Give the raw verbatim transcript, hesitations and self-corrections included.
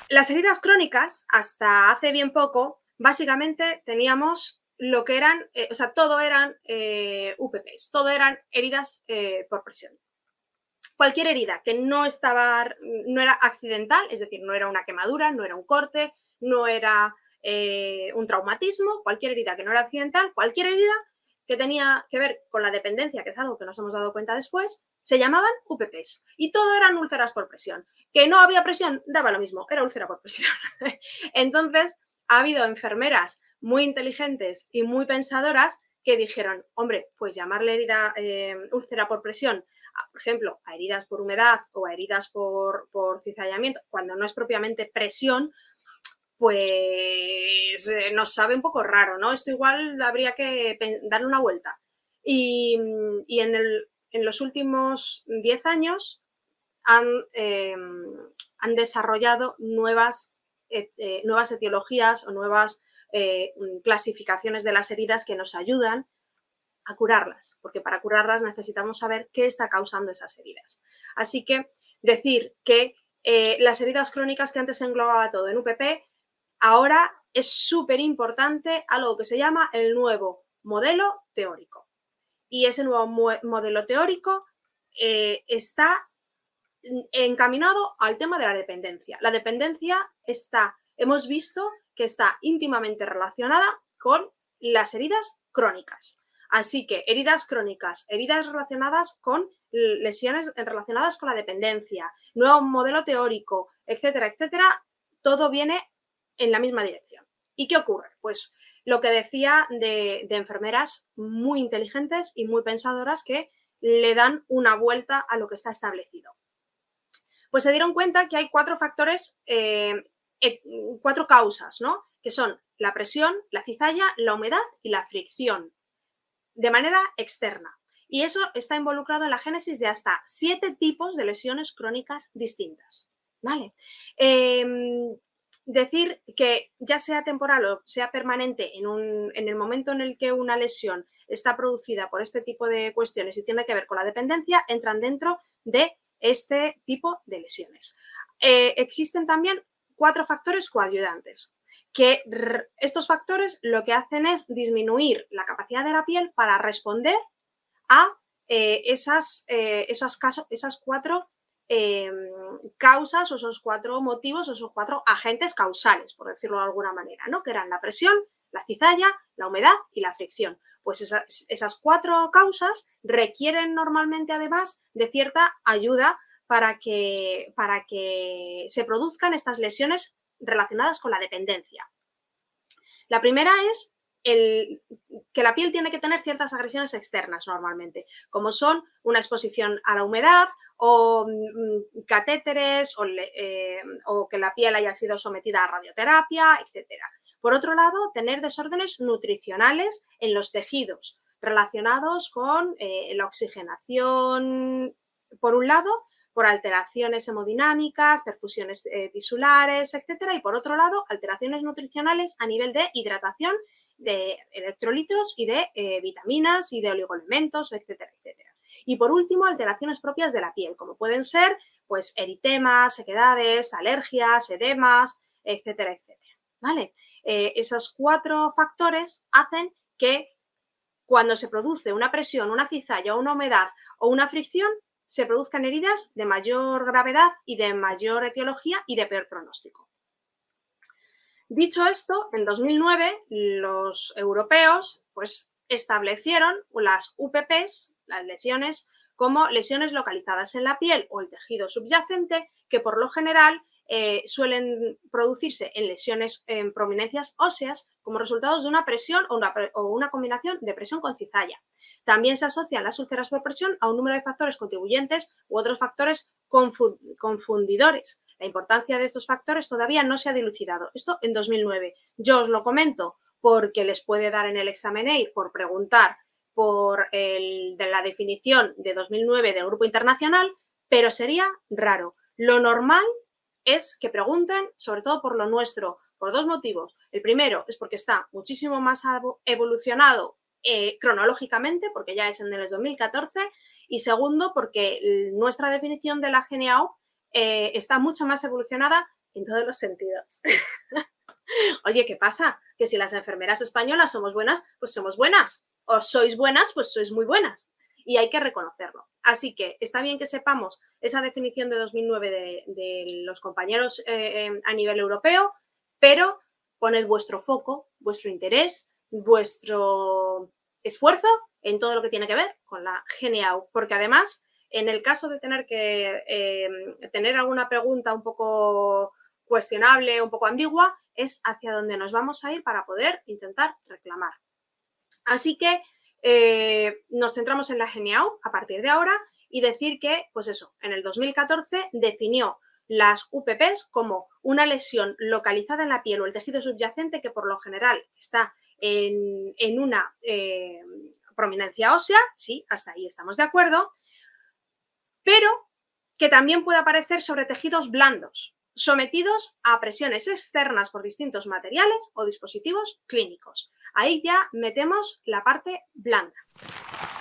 Las heridas crónicas, hasta hace bien poco, básicamente teníamos lo que eran, eh, o sea, todo eran eh, U P Ps, todo eran heridas eh, por presión. Cualquier herida que no estaba, no era accidental, es decir, no era una quemadura, no era un corte, no era eh, un traumatismo, cualquier herida que no era accidental, cualquier herida que tenía que ver con la dependencia, que es algo que nos hemos dado cuenta después, se llamaban U P Ps. Y todo eran úlceras por presión. Que no había presión, daba lo mismo, era úlcera por presión. Entonces, ha habido enfermeras muy inteligentes y muy pensadoras que dijeron, hombre, pues llamarle herida eh, úlcera por presión, a, por ejemplo, a heridas por humedad o a heridas por, por cizallamiento, cuando no es propiamente presión, pues eh, nos sabe un poco raro, ¿no? Esto igual habría que darle una vuelta. Y, y en, el, en, los últimos diez años han, eh, han desarrollado nuevas, eh, eh, nuevas etiologías o nuevas eh, clasificaciones de las heridas que nos ayudan a curarlas, porque para curarlas necesitamos saber qué está causando esas heridas. Así que decir que eh, las heridas crónicas, que antes se englobaba todo en U P P, ahora es súper importante algo que se llama el nuevo modelo teórico. Y ese nuevo modelo teórico eh, está encaminado al tema de la dependencia. La dependencia está, hemos visto que está íntimamente relacionada con las heridas crónicas. Así que heridas crónicas, heridas relacionadas con lesiones relacionadas con la dependencia, nuevo modelo teórico, etcétera, etcétera, todo viene en la misma dirección. ¿Y qué ocurre? Pues lo que decía de, de enfermeras muy inteligentes y muy pensadoras que le dan una vuelta a lo que está establecido. Pues se dieron cuenta que hay cuatro factores, eh, eh, cuatro causas, ¿no? Que son la presión, la cizalla, la humedad y la fricción, de manera externa. Y eso está involucrado en la génesis de hasta siete tipos de lesiones crónicas distintas, ¿vale? Eh, decir que ya sea temporal o sea permanente en, un, en el momento en el que una lesión está producida por este tipo de cuestiones y tiene que ver con la dependencia, entran dentro de este tipo de lesiones. Eh, existen también cuatro factores coayudantes, que estos factores lo que hacen es disminuir la capacidad de la piel para responder a eh, esas, eh, esas, casos, esas cuatro eh, causas o esos cuatro motivos o esos cuatro agentes causales, por decirlo de alguna manera, ¿no? Que eran la presión, la cizalla, la humedad y la fricción. Pues esas, esas cuatro causas requieren normalmente además de cierta ayuda para que, para que se produzcan estas lesiones relacionadas con la dependencia. La primera es el, que la piel tiene que tener ciertas agresiones externas normalmente, como son una exposición a la humedad o mm, catéteres o, eh, o que la piel haya sido sometida a radioterapia, etcétera. Por otro lado, tener desórdenes nutricionales en los tejidos relacionados con eh, la oxigenación, por un lado, por alteraciones hemodinámicas, perfusiones eh, tisulares, etcétera, y por otro lado, alteraciones nutricionales a nivel de hidratación, de electrolitos y de eh, vitaminas y de oligoelementos, etcétera, etcétera. Y por último, alteraciones propias de la piel, como pueden ser pues eritemas, sequedades, alergias, edemas, etcétera, etcétera. ¿Vale? Eh, esos cuatro factores hacen que cuando se produce una presión, una cizalla, una humedad o una fricción, se produzcan heridas de mayor gravedad y de mayor etiología y de peor pronóstico. Dicho esto, en dos mil nueve los europeos pues, establecieron las U P Ps, las lesiones, como lesiones localizadas en la piel o el tejido subyacente, que por lo general eh, suelen producirse en lesiones en prominencias óseas como resultados de una presión o una, o una combinación de presión con cizalla. También se asocian las úlceras por presión a un número de factores contribuyentes u otros factores confundidores. La importancia de estos factores todavía no se ha dilucidado. Esto en dos mil nueve. Yo os lo comento porque les puede dar en el examen E I R por preguntar por el, de la definición de dos mil nueve del Grupo Internacional, pero sería raro. Lo normal es que pregunten, sobre todo por lo nuestro, por dos motivos. El primero es porque está muchísimo más evolucionado eh, cronológicamente, porque ya es en el dos mil catorce, y segundo, porque nuestra definición de la G N A O eh, está mucho más evolucionada en todos los sentidos. Oye, ¿qué pasa? Que si las enfermeras españolas somos buenas, pues somos buenas. O sois buenas, pues sois muy buenas. Y hay que reconocerlo. Así que está bien que sepamos esa definición de dos mil nueve de, de los compañeros eh, a nivel europeo, pero poned vuestro foco, vuestro interés, vuestro esfuerzo en todo lo que tiene que ver con la G N A U, porque además, en el caso de tener que eh, tener alguna pregunta un poco cuestionable, un poco ambigua, es hacia dónde nos vamos a ir para poder intentar reclamar. Así que eh, nos centramos en la G N A U a partir de ahora y decir que, pues eso, en el dos mil catorce definió las U P Ps como una lesión localizada en la piel o el tejido subyacente que por lo general está en, en una eh, prominencia ósea, sí, hasta ahí estamos de acuerdo, pero que también puede aparecer sobre tejidos blandos, sometidos a presiones externas por distintos materiales o dispositivos clínicos. Ahí ya metemos la parte blanda.